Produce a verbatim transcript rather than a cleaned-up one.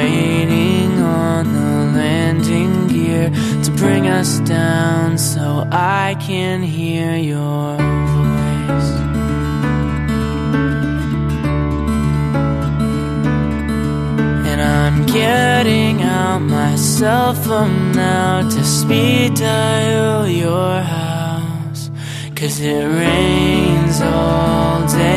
waiting on the landing gear to bring us down so I can hear your voice. And I'm getting out my cell phone now to speed dial your house, 'cause it rains all day